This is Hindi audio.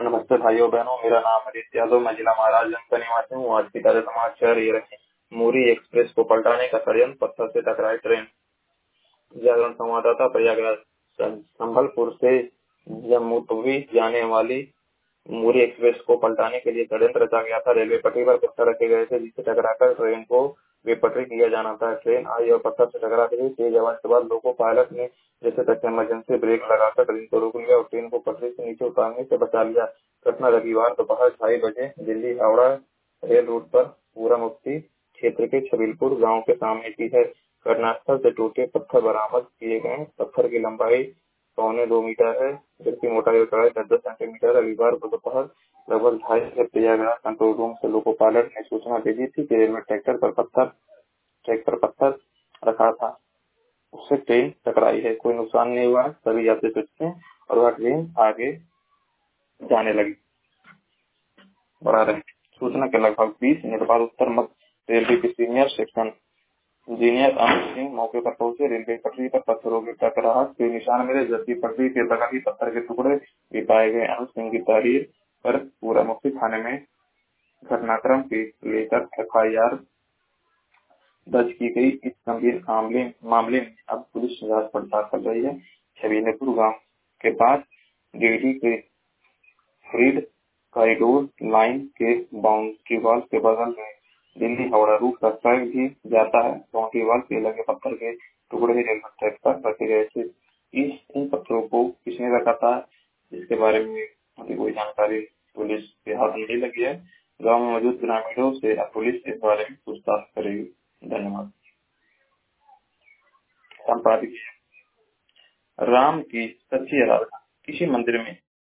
नमस्ते भाइयों बहनों, मेरा नाम हरीश यादव, मैं जिला महाराजगंज का निवासी हूँ। आज की ताजा समाचार ये रहे। मुरी एक्सप्रेस को पलटाने का षड्यंत्र, पत्थर से टकराई ट्रेन। जागरण संवाददाता प्रयागराज। संभलपुर से जम्मू तवी जाने वाली मुरी एक्सप्रेस को पलटाने के लिए षड्यंत्र रचा गया था। रेलवे पटरी पर पत्थर रखे गए थे, जिससे टकराकर ट्रेन को बेपटरी किया जाना था। ट्रेन आई और पत्थर से टकरा गई। तेज आवाज के बाद लोको पायलट ने जैसे तक इमरजेंसी ब्रेक लगाकर ट्रेन को रोक लिया और ट्रेन को पटरी से नीचे उतारने से बचा लिया। घटना रविवार दोपहर 2:30 बजे दिल्ली हावड़ा रेल रूट पर पूरा मुफ्ती क्षेत्र के छबीलपुर गांव के सामने की है। घटनास्थल से टूटे पत्थर बरामद किए गए। पत्थर की लंबाई 1.25 मीटर है, जबकि मोटाई और चौड़ाई 10 सेंटीमीटर। रविवार को दोपहर लगभग 2:30 बजे प्रयागराज कंट्रोल रूम से लोको पायलट ने सूचना भेजी थी कि रेलवे ट्रैक पर पत्थर रखा था, उससे ट्रेन टकराई है। कोई नुकसान नहीं हुआ, सभी यात्री सुरक्षित हैं और वह ट्रेन आगे जाने लगी। बढ़ा रहे सूचना के लगभग 20 मिनट बाद उत्तर मध्य रेलवे के senior section engineer Amit Singh मौके पर पहुंचे। रेलवे पटरी पर पत्थरों की टकराहट के निशान मिले, जबकि पटरी के बगल ही पत्थर के टुकड़े भी पाए गए। अमित सिंह की तहरीर पर पूरा मुफ्ती थाने में घटनाक्रम के लेकर FIR दर्ज की गई। इस गंभीर मामले में अब पुलिस जांच पड़ताल कर रही है। छबीलपुर गांव के पास डीडी के फ्रीड कॉरिडोर लाइन के बाउंड्री वॉल के बगल में दिल्ली हावड़ा रूट का ट्रैक भी जाता है। बाउंड्री वॉल के लगे पत्थर के टुकड़े रेलवे ट्रैक पर रखे गए थे। इन पत्थरों को किसने रखा था, इसके बारे में अभी कोई जानकारी पुलिस के हाथ नहीं लगी है। गांव में मौजूद ग्रामीणों से अब पुलिस इस बारे में पूछताछ करेगी। धन्यवाद। संपादकीय। राम की सच्ची आराधना। किसी मंदिर में